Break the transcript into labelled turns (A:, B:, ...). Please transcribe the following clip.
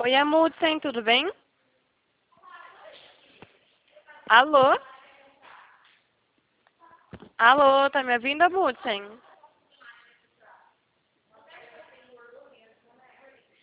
A: Oi, Amundsen, tudo bem? Alô? Alô, tá me ouvindo, Amundsen?